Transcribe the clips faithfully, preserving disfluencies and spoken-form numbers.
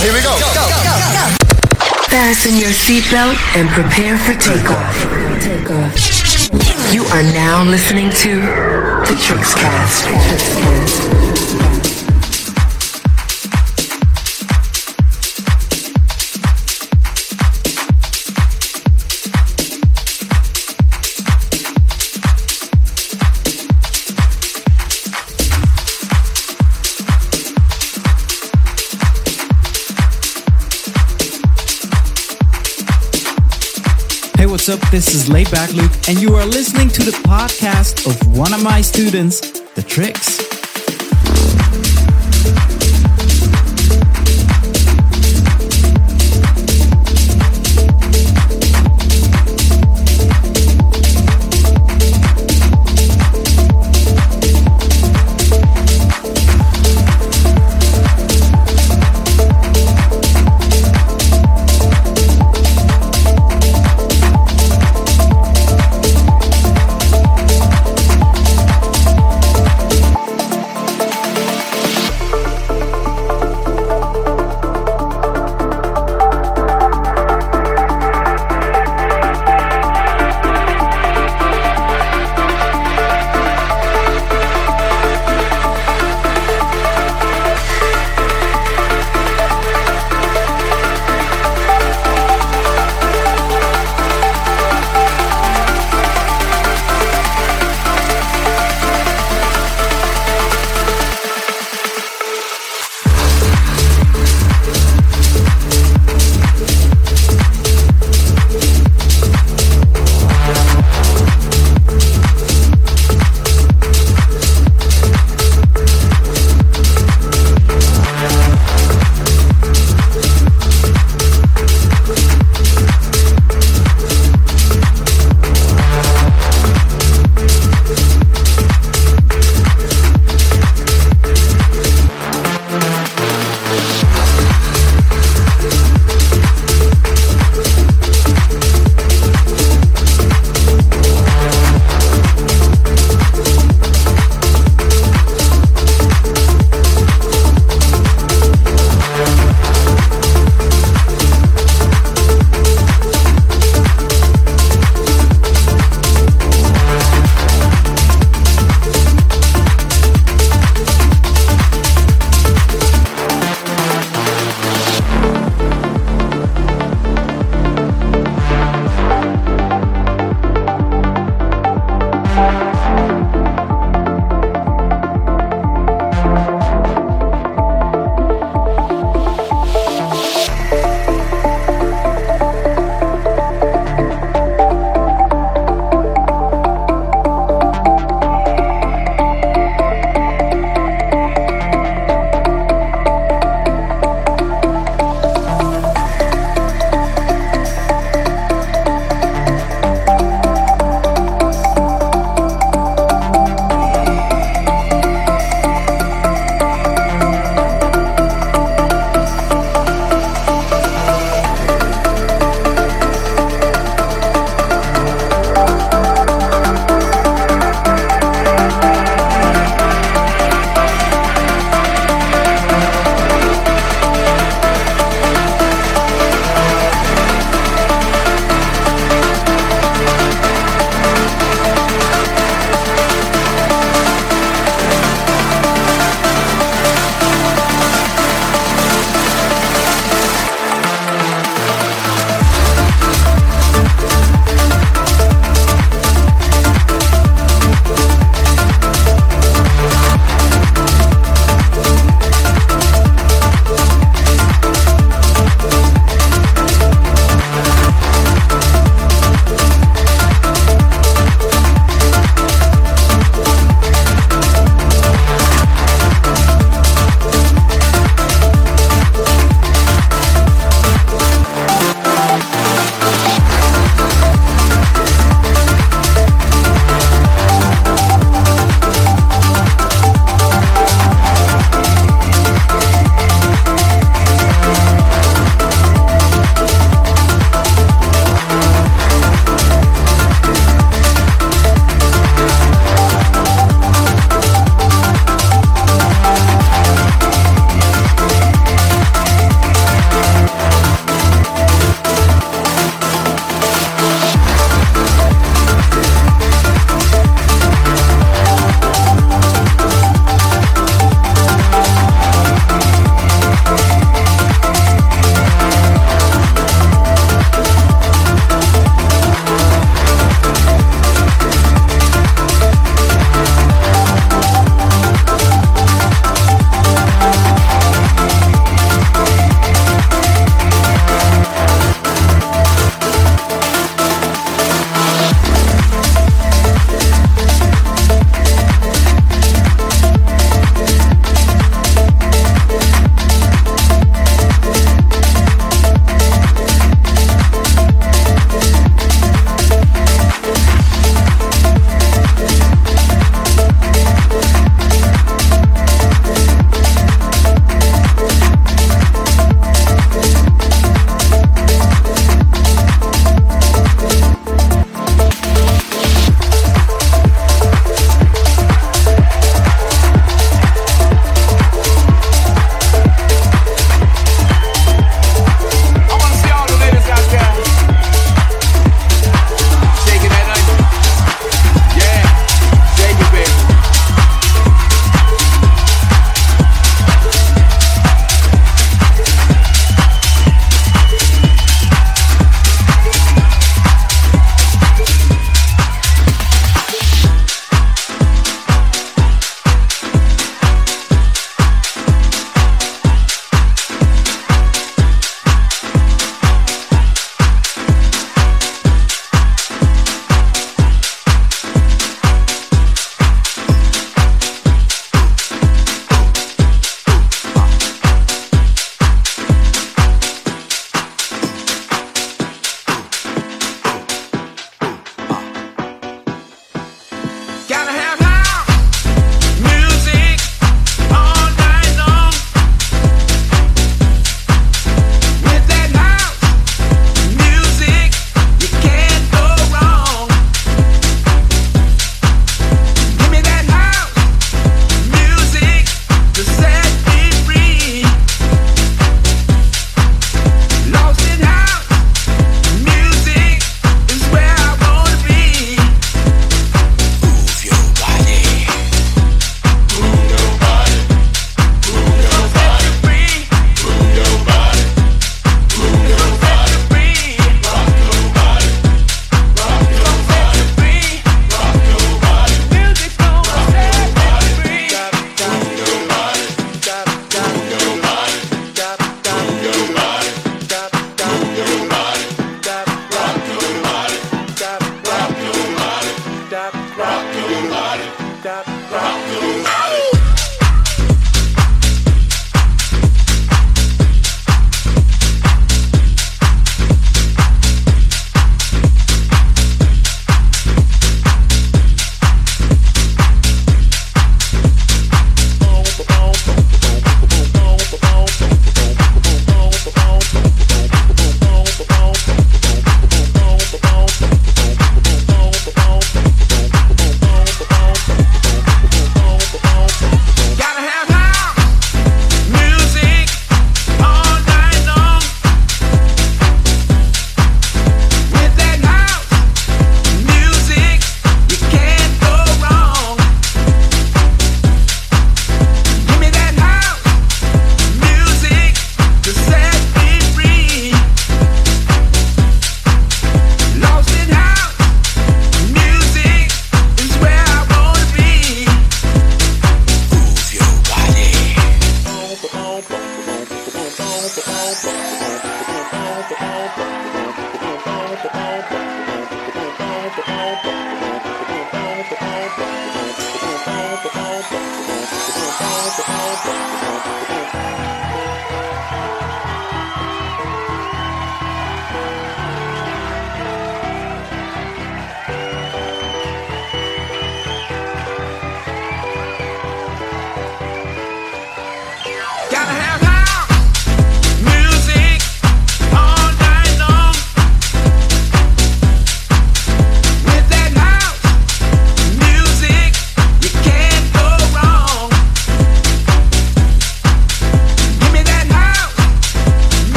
Here we go. Go, go, go, go. Fasten your seatbelt and prepare for takeoff. Takeoff. You are now listening to the Trixcast. What's up? This is Laidback Luke, and you are listening to the podcast of one of my students, The Trix.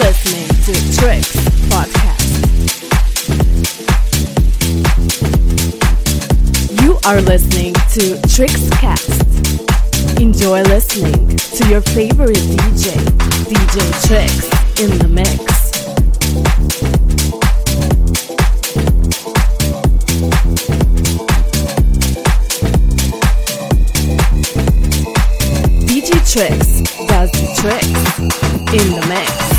listening to Tricks Podcast. You are listening to Tricks Cast. Enjoy listening to your favorite D J, D J Tricks, in the mix. D J Tricks does the tricks in the mix.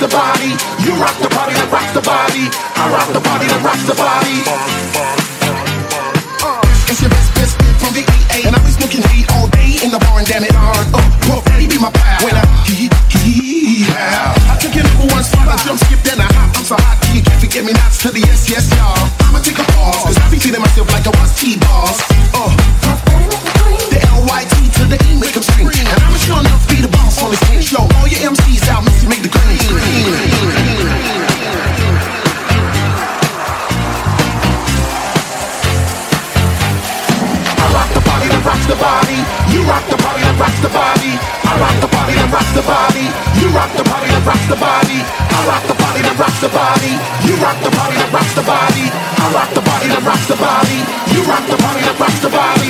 the body. You rock the party that rocks the body. I rock the body that rocks the body. It's your best, best fit from the E A. And I be smoking weed all day in the bar and damn it hard. Oh, well, Freddie be my pal. When I hee hee how I took your number one spot, I jump, skip, then I hop. I'm so hot, you can't forget me, nots to the yes, yes, y'all. I'ma take a pause, cause I be feeling myself like I was T-Balls. Uh, the L Y T to the E make them scream. And I'ma sure enough be the boss on this game show. All your M Cs out, Missy make the green. Rocks the body, you rock the body that rocks the body. I rock the body that rocks the body. You rock the body that rocks the body. I rock the body that rocks the body. You rock the body that rocks the body. I rock the body that rocks the body. You rock the body that rocks the body.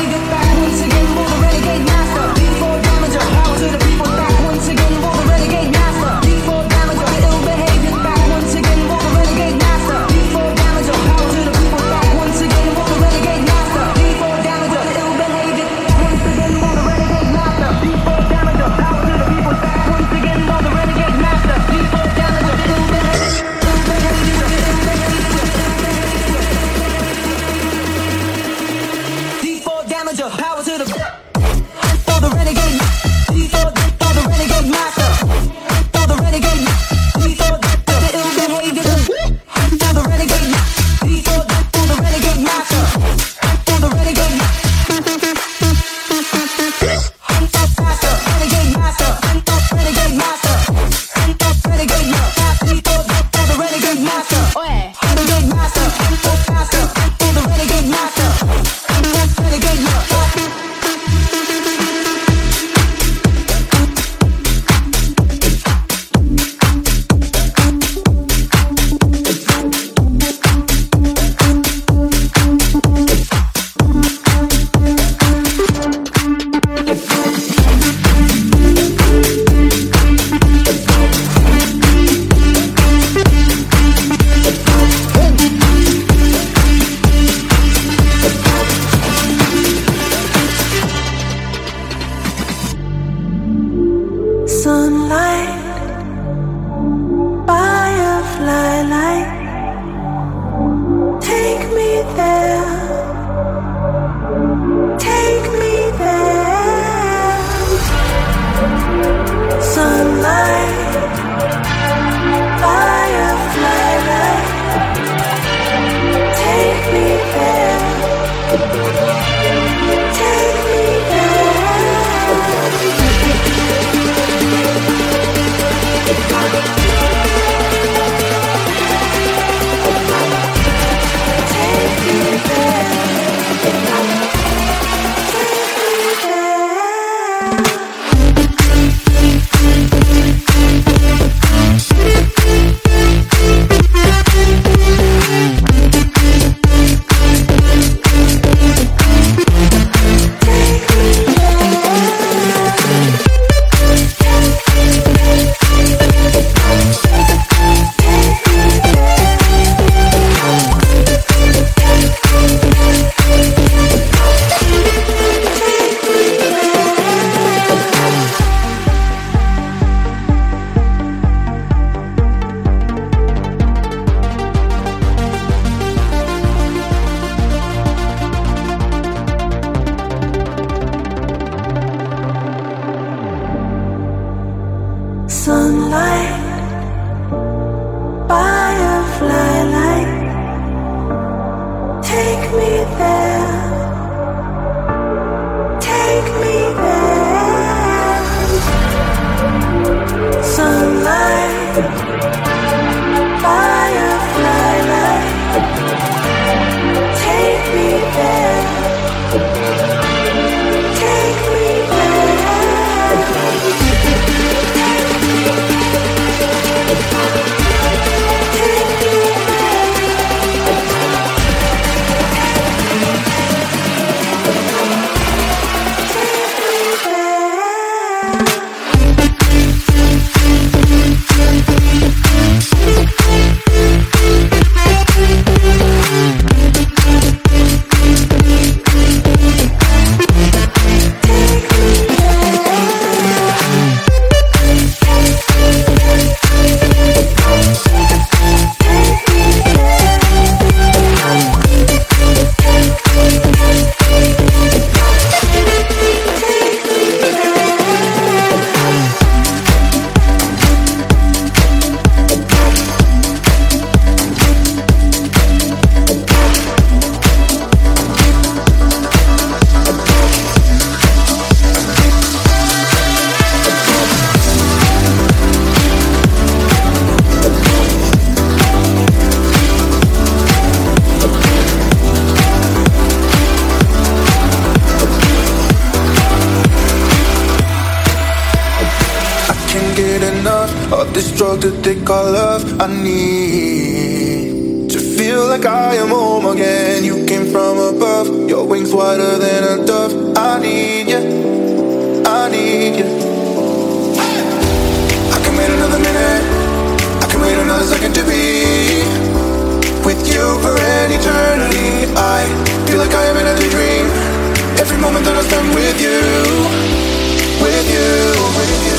Renegade To take all love I need to feel like I am home again. You came from above, your wings wider than a dove. I need you, I need you. I can wait another minute, I can wait another second to be with you for an eternity. I feel like I am in a dream. Every moment that I spend with you, with you, with you.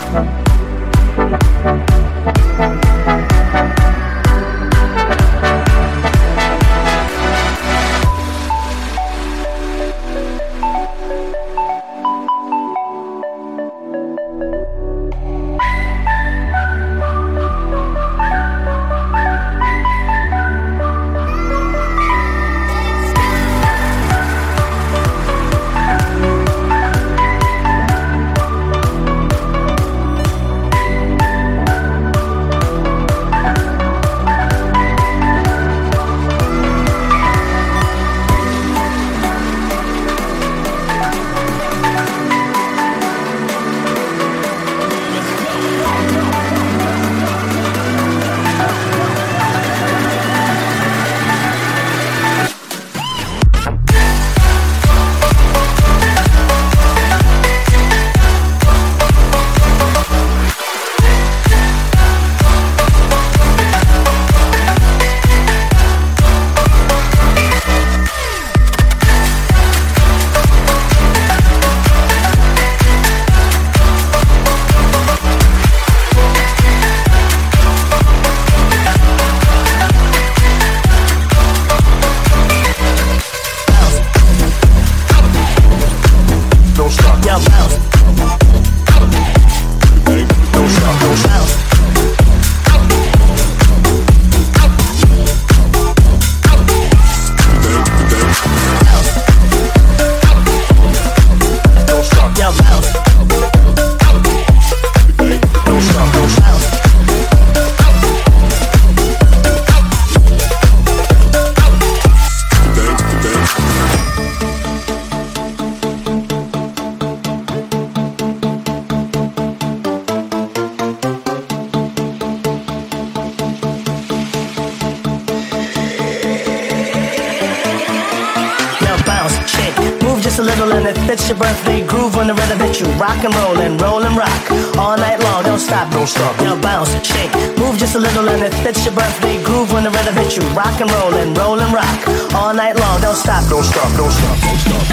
It's your birthday groove when the rhythm hits you. Rock and roll and roll and rock all night long. Don't stop, don't stop. Yo, bounce, shake, move just a little and it fits your birthday groove when the rhythm hits you. Rock and roll and roll and rock all night long. Don't stop, don't stop, don't stop, don't stop,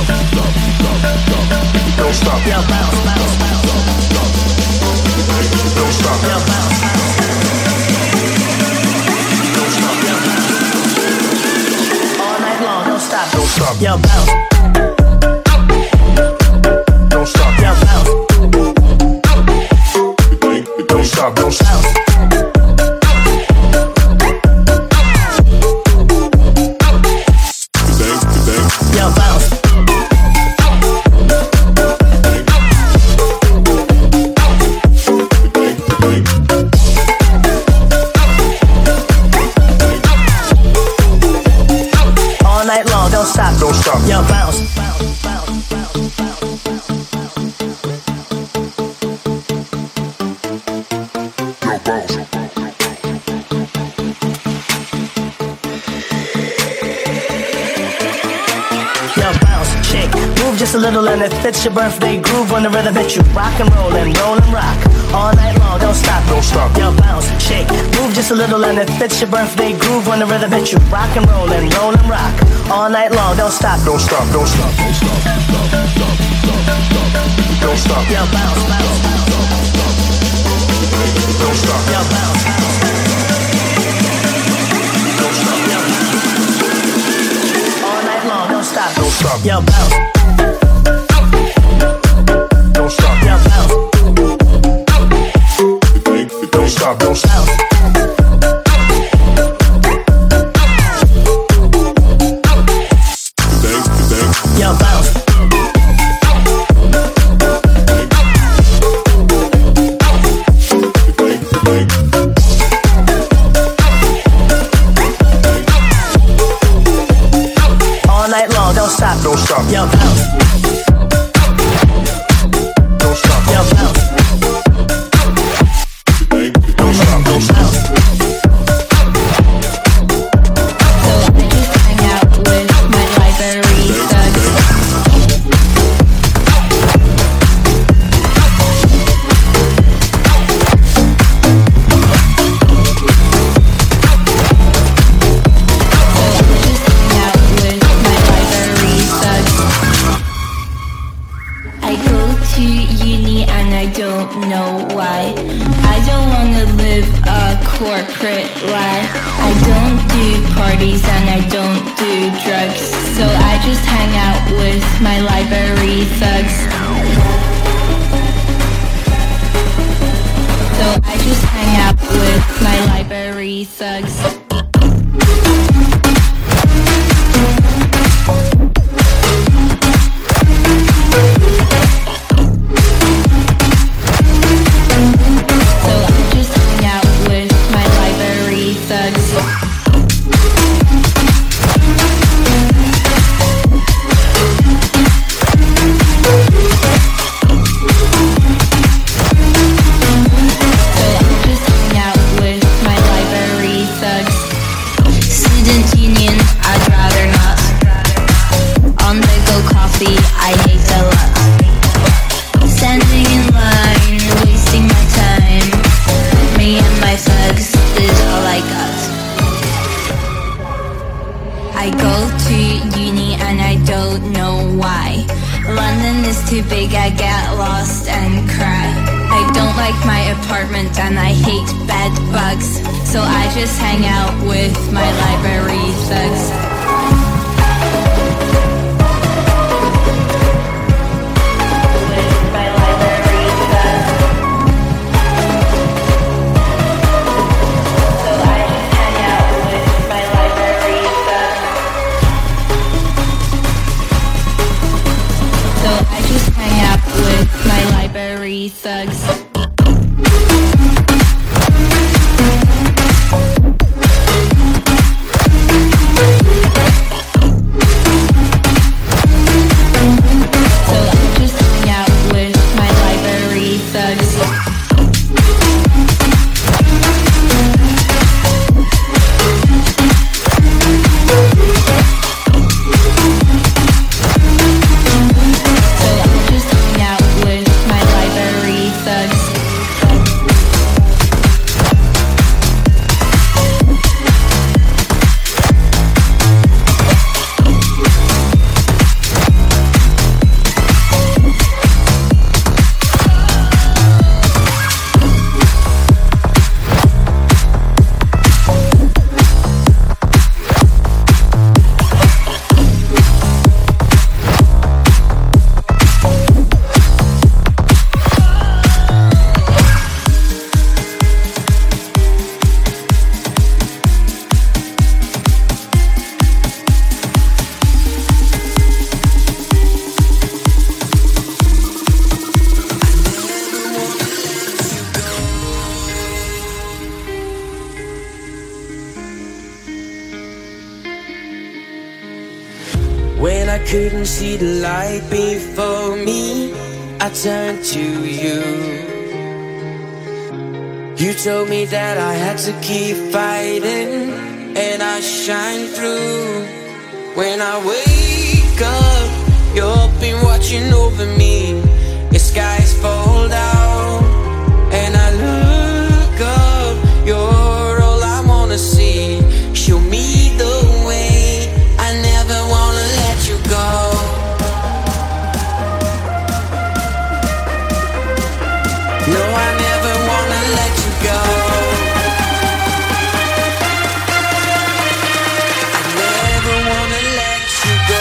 don't stop. Yo, bounce, bounce, bounce, don't stop. Yo, bounce, bounce, don't stop. Yo, bounce. All night long, don't stop, don't stop. Yo, bounce. Don't stop. Yo, bounce. Don't stop. Don't stop. Yo, bounce. All night long, don't stop. Don't stop. Yo, bounce. Just a little and it fits your birthday groove when the rhythm hits you. Rock and roll and roll and rock all night long. Don't stop, don't stop. Yo, bounce, shake, move just a little and it fits your birthday groove when the rhythm hits you. Rock and roll and roll and rock all night long. Don't stop, don't stop, don't stop, don't stop, don't stop. Yo, bounce, bounce, don't stop. Yo, bounce, don't stop. Yo, all night long. Don't stop, don't stop. Yo, bounce. Don't stop. Yo, bounce. Don't stop. Don't stop. Yo, bounce. All night long, don't stop. Don't stop. Yo, bounce. Don't stop. Yo, bounce. Don't stop. know why. I don't wanna live a corporate life. I don't do parties and I don't do drugs, so I just hang out with my library thugs. So I just hang out with my library thugs. Too big, I get lost and cry. I don't like my apartment and I hate bed bugs, so I just hang out with my library thugs. Thugs. When I couldn't see the light before me, I turned to you. You told me that I had to keep fighting, and I shine through. When I wake up, you've been watching over me. The skies fall down, and I look up. You're all I wanna see. Show me the way. I never wanna let you go. No, I never wanna let you go. I never wanna let you go.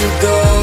to go.